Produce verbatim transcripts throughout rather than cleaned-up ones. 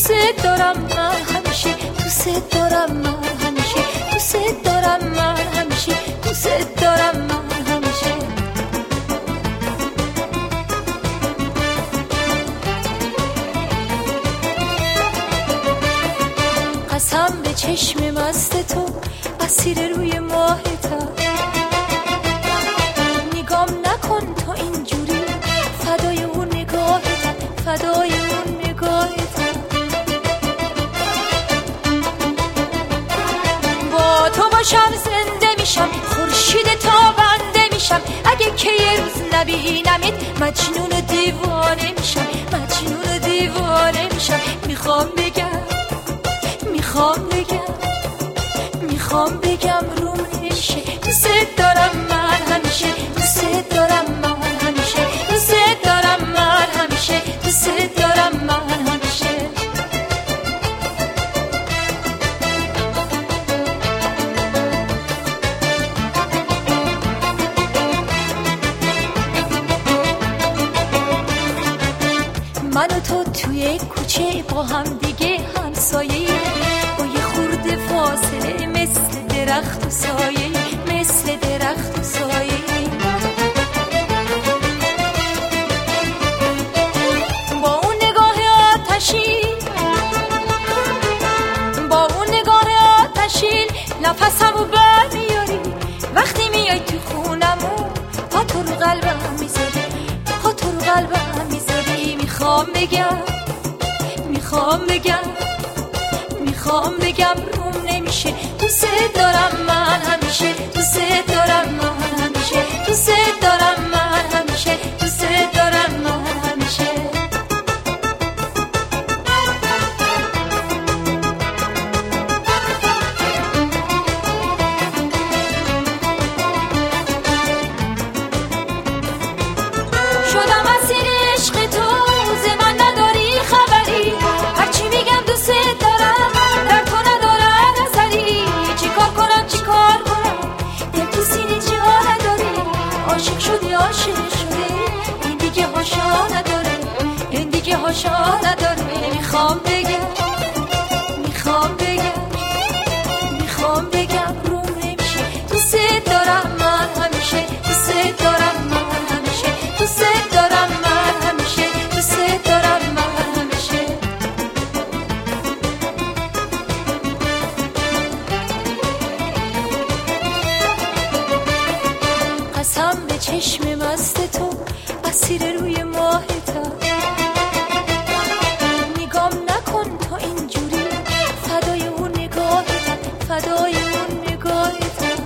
دوست دارم من همیشه، دوست دارم من همیشه، دوست دارم من همیشه، دوست دارم من همیشه. قسم به چشم مست تو اسیر روی ماهتم، نگام نکن تو اینجوری، فدای اون نگاهتم، فدای اون نگاهتم. با تو باشم زنده میشم، خورشید تابنده میشم، اگه که یه روز نبینمت مجنون و دیوانه میشم، مجنون و دیوانه میشم. میخوام بگم میخوام بگم میخوام بگم روم نمیشه، دوست دارم من همیشه، دوست دارم من همیشه، دوست دارم من همیشه، دوست دارم من همیشه. من و تو توی کوچه با هم دیگه همسایه، با یه خورده فاصله مثل درخت و سایه، مثل درخت و سایه. با اون نگاه آتشین، با اون نگاه آتشین نفسمو برمیاری، وقتی میای تو خونمون پا تو رو قلبم میذاری، پا تو رو قلبم میذاری. میخوام بگم میخوام بگم میخوام بگم روم نمیشه، دوست دارم من همیشه، دوست دارم من همیشه، دوست دارم من همیشه، دوست دارم من همیشه. شدم اسیر عشق تو، ز من نداری خبری، هرچی میگم دوست دارم، در تو ندارم نظری. چیکار کنم چیکار کنم، دل تو سینه جا نداره، عاشق شدی عاشق شدی، این دیگه هاشا نداره، این دیگه هاشا نداره. میخوام بگم میخوام بگم میخوام بگم روم نمیشه، دوست دارم من همیشه، دوست دارم من همیشه، دوست دارم من همیشه، دوست دارم من همیشه. قسم به چشم مست تو اسیر روی ماهتم، نگام نکن تو اینجوری، فدای اون نگاهتم، فدای اون نگاهتم.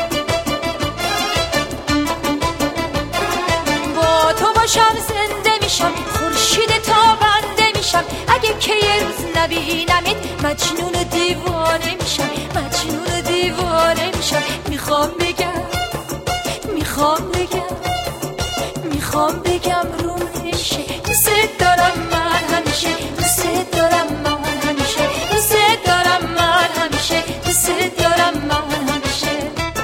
با تو باشم زنده میشم، خورشید تابنده میشم، اگه که یه روز نبینمت مجنون و دیوانه میشم، مجنون و دیوانه میشم. میخوام بگم میخوام بگم میخوام بگم روم نمیشه، دوست دارم من همیشه، دوست دارم من همیشه، دوست دارم من همیشه، دوست دارم من همیشه.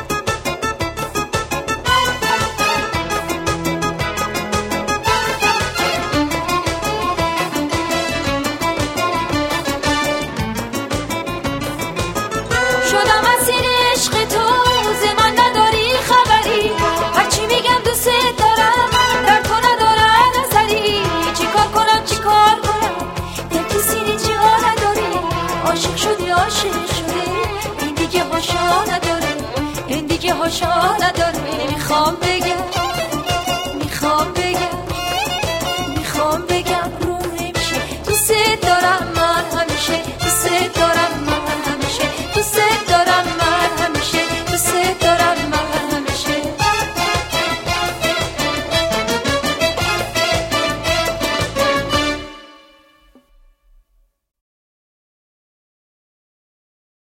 شدم اسیر عشق تو، ز من نداری خبری، هرچی میگم دوست دارم، در تو ندارم نظری. چیکار کنم چیکار کنم، دل تو سینه جا نداره، عاشق شدی عاشق شدی، این دیگه هاشا نداره، این دیگه هاشا نداره. میخوام بگم